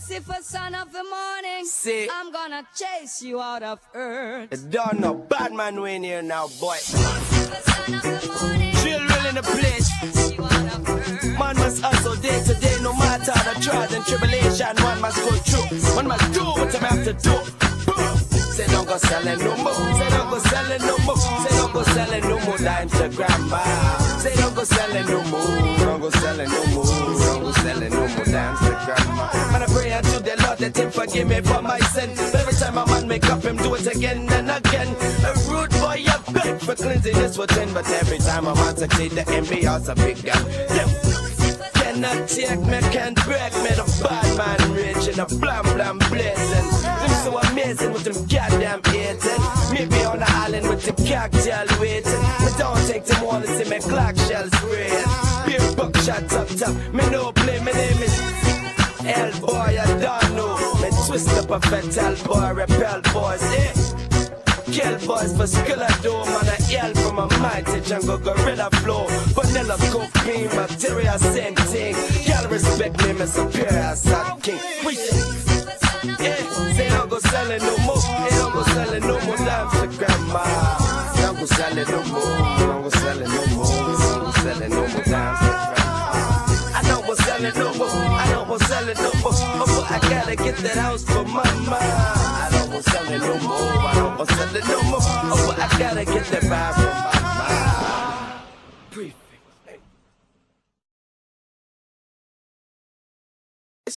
Lucifer, son of the morning. See, I'm gonna chase you out of earth. Don't know, bad man win here now, boy. Lucifer, son of the morning. Children in the place. Chase you out of earth. Man must hustle day to day, no matter the trials and tribulation. One must go through. One must do what I have to do. Boom. Say don't go selling no more. Say don't go selling no more. Say don't go selling no more dimes to grandma. Say don't go selling no more. Don't go selling no more. Don't go selling no more dimes to grandma. Man, I pray unto the Lord that Him forgive me for my sin. Every time a man make up, Him do it again and again. A rude boy, I beg for cleanliness for 10, but every time a man succeed, the envy also big gun. Cannot take me, can't break me. The bad man rich in a blam blam blazing. Them so amazing with them goddamn hating. Maybe on the island with the cocktail waiting. But don't take them all to see me clock shells red. Beer buckshot up top. Me no play, my name is L boy, I don't know. Me twist up a fatal boy, repel boys, eh? Kill boys for skill I do, man, I yell from a mighty jungle gorilla flow. Vanilla cocaine, bacteria, same thing. Y'all respect me, my superior, sad king. We yeah, say don't go selling no more. Hey, don't go selling no more dimes to grandma. Don't go selling no more. Don't go selling no more. Don't go selling no more dimes to grandma. I don't go selling no more. I don't go selling no more. Oh, I gotta get that house for mama. I don't go selling no more. I don't go selling no more. Oh, I gotta get that vibe for mama.